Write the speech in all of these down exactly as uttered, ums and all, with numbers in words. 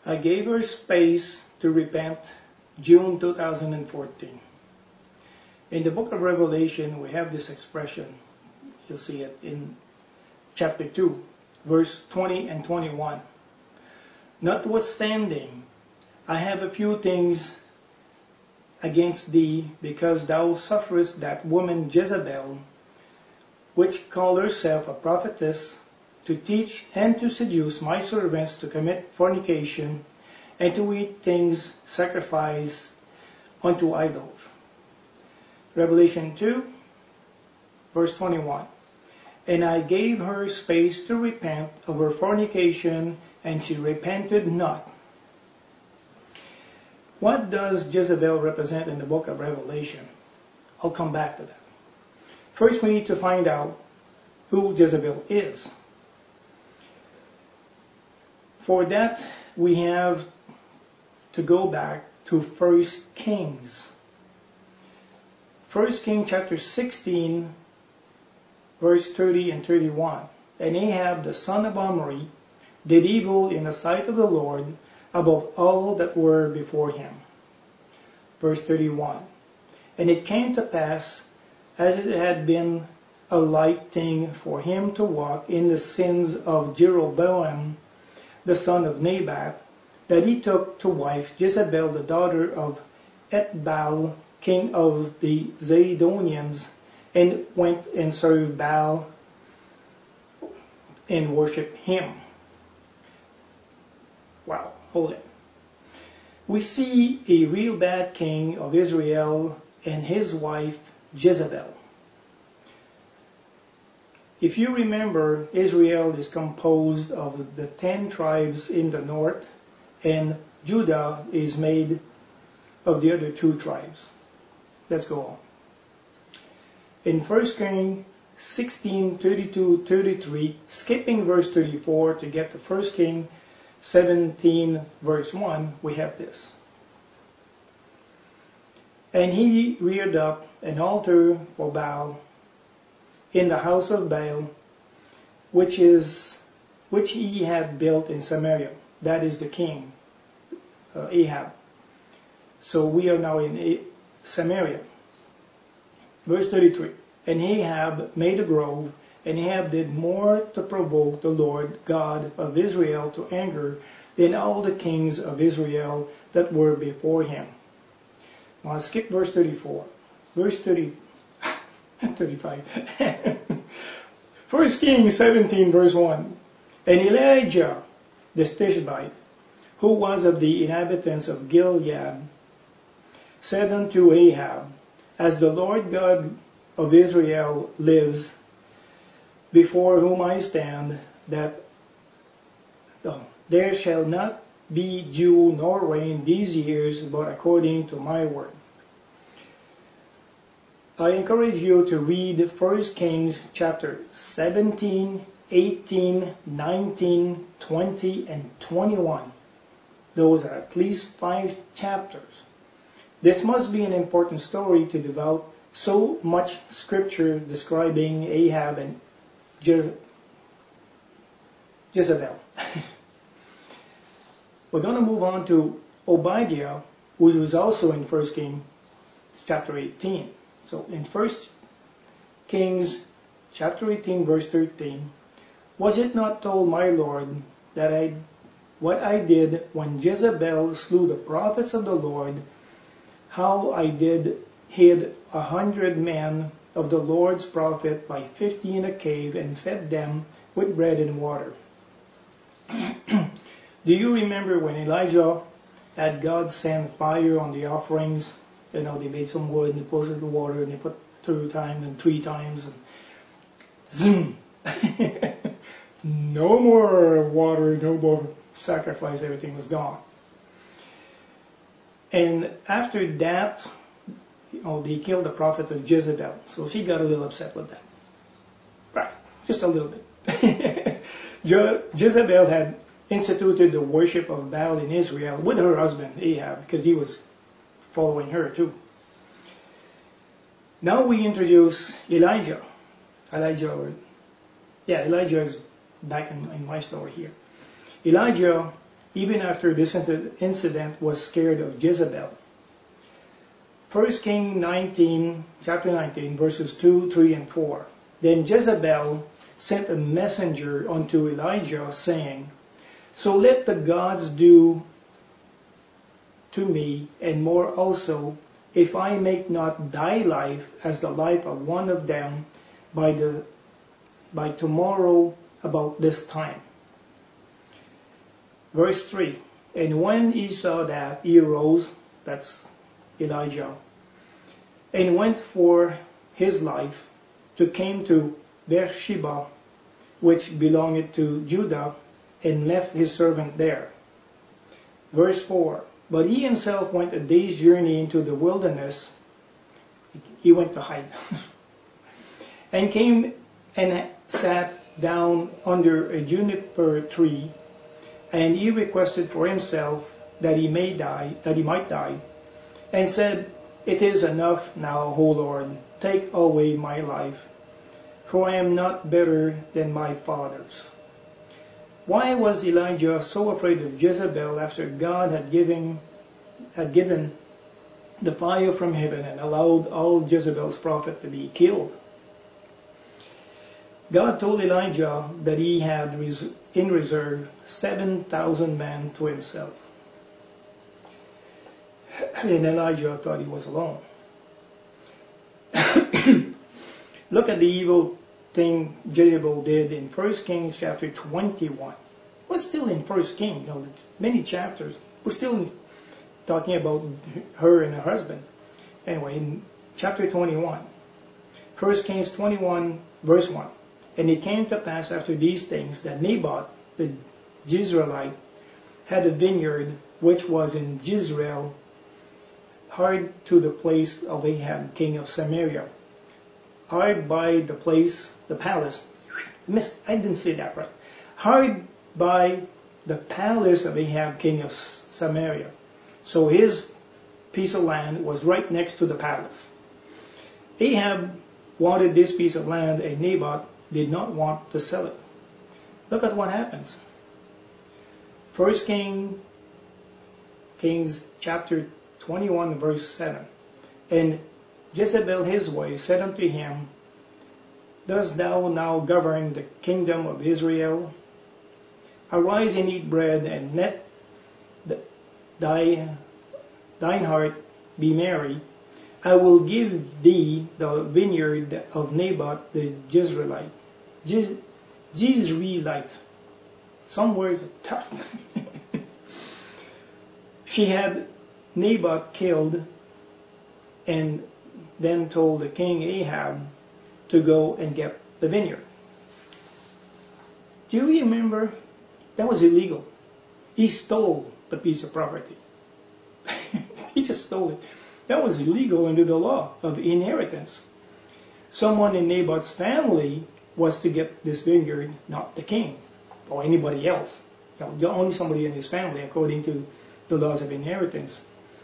I gave her space to repent, June two thousand fourteen. In the book of Revelation, we have this expression. You'll see it in chapter two, verse twenty and twenty-one. Notwithstanding, I have a few things against thee, because thou sufferest that woman Jezebel, which called herself a prophetess, to teach and to seduce my servants to commit fornication, and to eat things sacrificed unto idols. Revelation two, verse twenty-one. And I gave her space to repent of her fornication, and she repented not. What does Jezebel represent in the book of Revelation? I'll come back to that. First, we need to find out who Jezebel is. For that, we have to go back to First Kings. First Kings chapter sixteen, verse thirty and thirty-one. And Ahab the son of Omri did evil in the sight of the Lord above all that were before him. Verse thirty-one. And it came to pass, as it had been a light thing for him to walk in the sins of Jeroboam the son of Nebat, that he took to wife Jezebel the daughter of Ethbaal, king of the Zidonians, and went and served Baal and worshipped him. Wow, hold it. We see a real bad king of Israel and his wife Jezebel. If you remember, Israel is composed of the ten tribes in the north, and Judah is made of the other two tribes. Let's go on. In First Kings sixteen, thirty-two, thirty-three, skipping verse thirty-four to get to First Kings seventeen, verse one, we have this. And he reared up an altar for Baal in the house of Baal, which is which he had built in Samaria. That is the king, uh, Ahab. So we are now in a- Samaria. Verse thirty-three. And Ahab made a grove, and Ahab did more to provoke the Lord God of Israel to anger than all the kings of Israel that were before him. Now I'll skip verse thirty-four. Verse thirty, thirty-five. First Kings seventeen, verse one. And Elijah the Tishbite, who was of the inhabitants of Gilead, said unto Ahab, As the Lord God of Israel lives, before whom I stand, that oh, there shall not be dew nor rain these years, but according to my word. I encourage you to read First Kings chapter seventeen, eighteen, nineteen, twenty, and twenty-one. Those are at least five chapters. This must be an important story to devote so much scripture describing Ahab and Je- Jezebel. We're going to move on to Obadiah, who was also in First Kings chapter eighteen. So in First Kings chapter eighteen, verse thirteen, was it not told my Lord that I, what I did when Jezebel slew the prophets of the Lord, how I did hid a hundred men of the Lord's prophet by fifty in a cave and fed them with bread and water? Do you remember when Elijah had God send fire on the offerings? You know, they made some wood and they put it in the water and they put two times and three times and zoom. No more water, no more sacrifice, everything was gone. And after that, you know, they killed the prophet of Jezebel. So she got a little upset with that. Right, just a little bit. Je- Jezebel had instituted the worship of Baal in Israel with her husband Ahab, because he was following her too. Now we introduce Elijah. Elijah, or, yeah, Elijah is back in, in my story here. Elijah even after this incident, was scared of Jezebel. First Kings nineteen, chapter nineteen, verses two, three, and four. Then Jezebel sent a messenger unto Elijah, saying, So let the gods do to me, and more also, if I make not thy life as the life of one of them by the by tomorrow about this time. Verse three. And when he saw that, he arose, that's Elijah, and went for his life, to came to Beersheba, which belonged to Judah, and left his servant there. Verse four. But he himself went a day's journey into the wilderness. He went to hide. And came and sat down under a juniper tree, and he requested for himself that he may die, that he might die, and said, It is enough now, O Lord, take away my life, for I am not better than my fathers. Why was Elijah so afraid of Jezebel after God had given, had given the fire from heaven and allowed all Jezebel's prophets to be killed? God told Elijah that he had in reserve seven thousand men to himself. And Elijah thought he was alone. Look at the evil thing Jezebel did in First Kings chapter twenty-one. We're still in First Kings, you know, many chapters. We're still talking about her and her husband. Anyway, in chapter twenty-one, First Kings twenty-one, verse one. And it came to pass after these things that Naboth the Jezreelite had a vineyard which was in Jezreel, hard to the place of Ahab, king of Samaria, hard by the place, the palace. Missed, I didn't say that right. Hard by the palace of Ahab, king of Samaria. So his piece of land was right next to the palace. Ahab wanted this piece of land, and Naboth did not want to sell it. Look at what happens. First King, Kings chapter twenty-one, verse seven. And Jezebel his wife said unto him, Dost thou now govern the kingdom of Israel? Arise and eat bread, and let thy, thine heart be merry. I will give thee the vineyard of Naboth the Jezreelite. Jez, Jezreelite. Some words are tough. She had Naboth killed, and then told the king Ahab to go and get the vineyard. Do you remember? That was illegal. He stole the piece of property. He just stole it. That was illegal under the law of inheritance. Someone in Naboth's family was to get this vineyard, not the king or anybody else. You know, only somebody in his family, according to the laws of inheritance.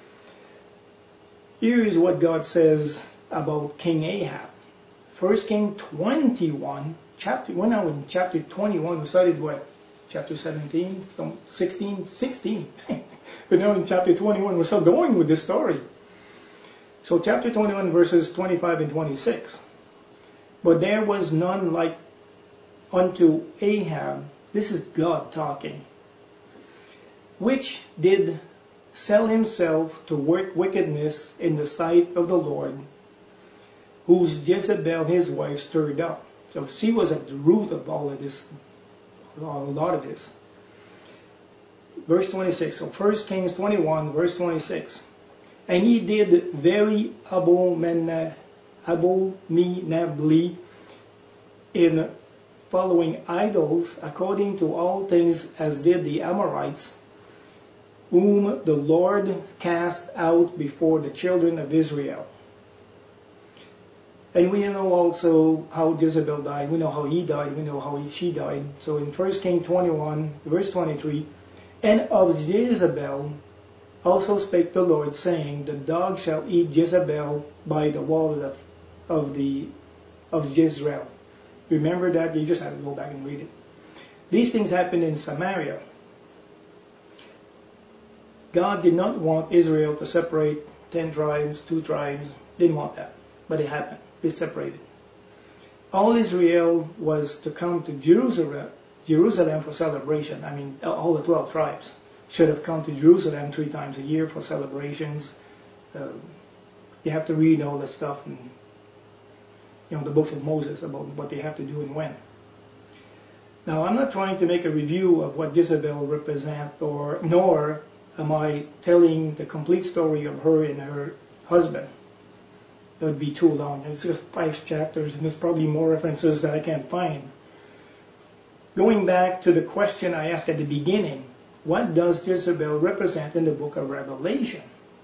Here is what God says about King Ahab. First King twenty-one, chapter, we're now in chapter twenty-one. We started what? Chapter seventeen, sixteen, sixteen. But now in chapter twenty-one, we're still going with this story. So chapter twenty-one, verses twenty-five and twenty-six. But there was none like unto Ahab, this is God talking, which did sell himself to work wickedness in the sight of the Lord, whose Jezebel his wife stirred up. So she was at the root of all of this, a lot of this. Verse twenty-six, so First Kings twenty-one, verse twenty-six. And he did very abominably in following idols, according to all things as did the Amorites, whom the Lord cast out before the children of Israel. And we know also how Jezebel died. We know how he died. We know how he, she died. So in First Kings twenty-one, verse twenty-three, and of Jezebel also spake the Lord, saying, the dog shall eat Jezebel by the wall of, of the of Jezreel. Remember that? You just have to go back and read it. These things happened in Samaria. God did not want Israel to separate ten tribes, two tribes. Didn't want that. But it happened. They separated. All Israel was to come to Jerusalem, Jerusalem for celebration. I mean, all the twelve tribes should have come to Jerusalem three times a year for celebrations. Uh, you have to read all that stuff in, you know, the books of Moses about what they have to do and when. Now, I'm not trying to make a review of what Jezebel represents, or nor am I telling the complete story of her and her husband. It would be too long. It's just five chapters, and there's probably more references that I can't find. Going back to the question I asked at the beginning, what does Jezebel represent in the book of Revelation?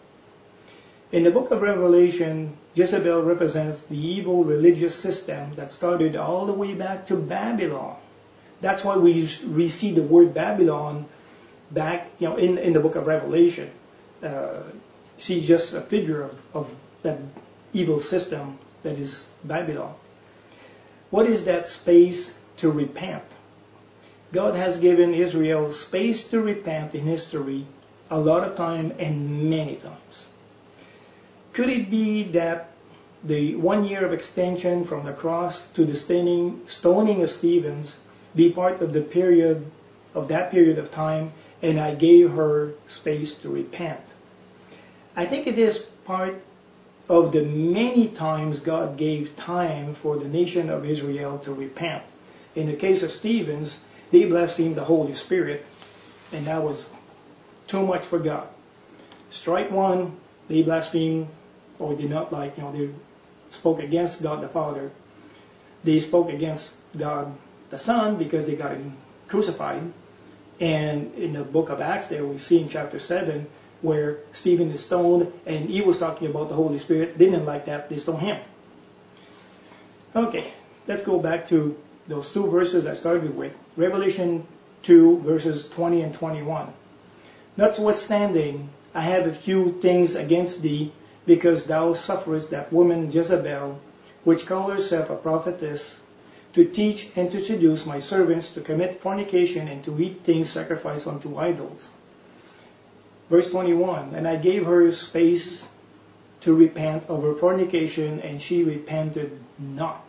In the book of Revelation, Jezebel represents the evil religious system that started all the way back to Babylon. That's why we, we see the word Babylon back, you know, in, in the book of Revelation. Uh, she's just a figure of, of that evil system that is Babylon. What is that space to repent? God has given Israel space to repent in history a lot of time and many times. Could it be that the one year of extension from the cross to the stoning, stoning of Stephen be part of the period of that period of time, and I gave her space to repent? I think it is part of the many times God gave time for the nation of Israel to repent. In the case of Stephen's, they blasphemed the Holy Spirit, and that was too much for God. Strike one, they blasphemed or did not like, you know, they spoke against God the Father. They spoke against God the Son because they got him crucified. And in the book of Acts there, we see in chapter seven where Stephen is stoned, and he was talking about the Holy Spirit. They didn't like that. They stoned him. Okay, let's go back to those two verses I started with. Revelation two, verses twenty and twenty-one. Notwithstanding, I have a few things against thee, because thou sufferest that woman Jezebel, which called herself a prophetess, to teach and to seduce my servants to commit fornication and to eat things sacrificed unto idols. Verse twenty-one, and I gave her space to repent of her fornication, and she repented not.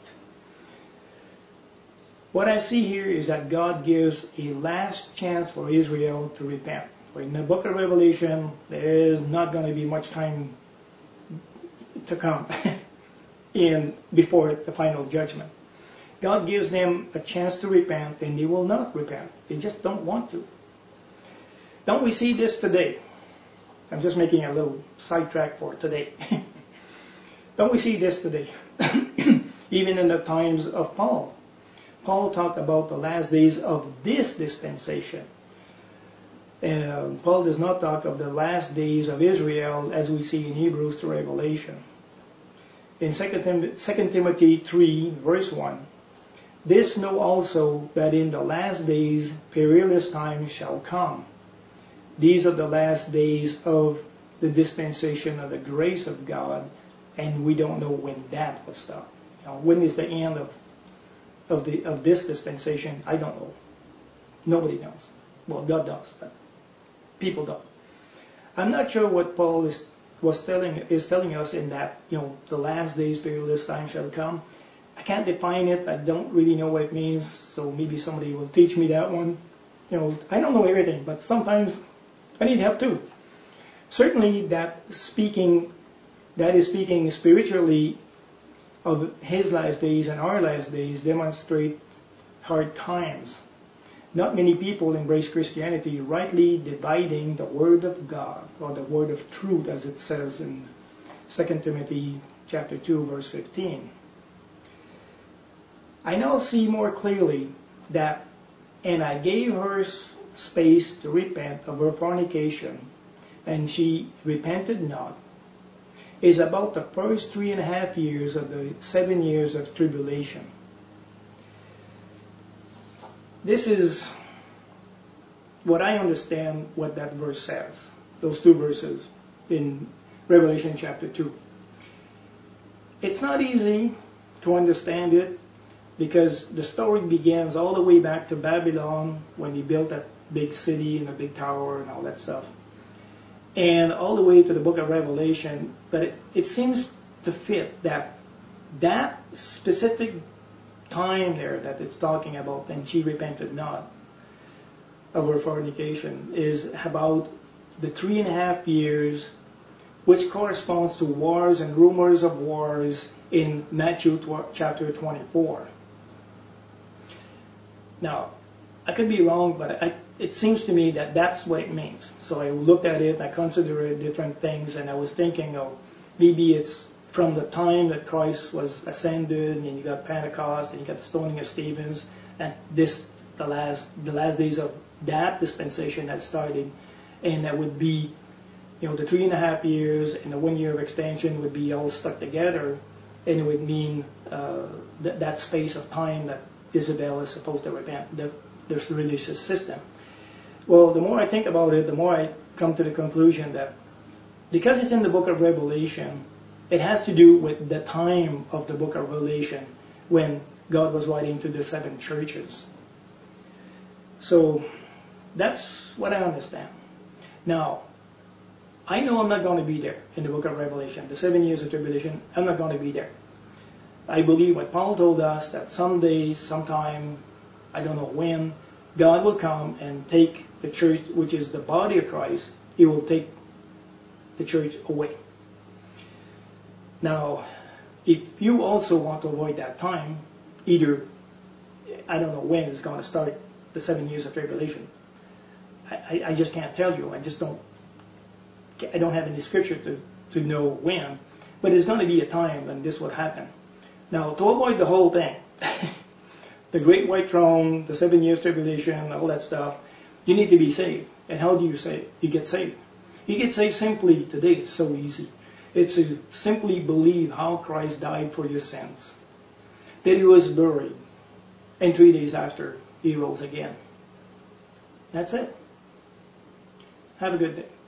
What I see here is that God gives a last chance for Israel to repent. In the book of Revelation, there is not going to be much time to come in before the final judgment. God gives them a chance to repent, and they will not repent. They just don't want to. Don't we see this today? I'm just making a little sidetrack for today. Don't we see this today? Even in the times of Paul. Paul talked about the last days of this dispensation. Uh, Paul does not talk of the last days of Israel as we see in Hebrews to Revelation. In Second Timothy three, verse one, this know also that in the last days perilous times shall come. These are the last days of the dispensation of the grace of God, and we don't know when that will stop. You know, when is the end of of the of this dispensation? I don't know. Nobody knows. Well, God does, but people don't. I'm not sure what Paul is was telling is telling us in that, you know, the last days perilous time shall come. I can't define it. I don't really know what it means, so maybe somebody will teach me that one. You know, I don't know everything, but sometimes I need help too. Certainly that speaking, that is speaking spiritually of his last days and our last days demonstrate hard times. Not many people embrace Christianity, rightly dividing the Word of God, or the Word of truth, as it says in Second Timothy chapter two, verse fifteen. I now see more clearly that, and I gave her space to repent of her fornication, and she repented not, is about the first three and a half years of the seven years of tribulation. This is what I understand what that verse says, those two verses in Revelation chapter two. It's not easy to understand it because the story begins all the way back to Babylon when they built that big city and a big tower and all that stuff. and all the way to the book of Revelation, but it, it seems to fit that that specific time there that it's talking about, and she repented not of her fornication, is about the three and a half years, which corresponds to wars and rumors of wars in Matthew chapter twenty-four. Now, I could be wrong, but I, it seems to me that that's what it means. So I looked at it, and I considered different things, and I was thinking, oh, maybe it's from the time that Christ was ascended, and you got Pentecost, and you got the stoning of Stevens, and this, the last, the last days of that dispensation had started, and that would be, you know, the three and a half years and the one year of extension would be all stuck together, and it would mean uh, th- that space of time that Jezebel is supposed to repent, the, the religious system. Well, the more I think about it, the more I come to the conclusion that because it's in the book of Revelation, it has to do with the time of the book of Revelation when God was writing to the seven churches. So that's what I understand. Now, I know I'm not going to be there in the book of Revelation. The seven years of tribulation, I'm not going to be there. I believe what Paul told us, that someday, sometime, I don't know when, God will come and take the church, which is the body of Christ, He will take the church away. Now, if you also want to avoid that time, either, I don't know when it's going to start, the seven years of tribulation. I, I, I just can't tell you. I just don't, I don't have any scripture to, to know when. But there's going to be a time when this will happen. Now, to avoid the whole thing, the great white throne, the seven years tribulation, all that stuff, you need to be saved. And how do you save? You get saved. You get saved simply today. It's so easy. It's to simply believe how Christ died for your sins, that He was buried, and three days after He rose again. That's it. Have a good day.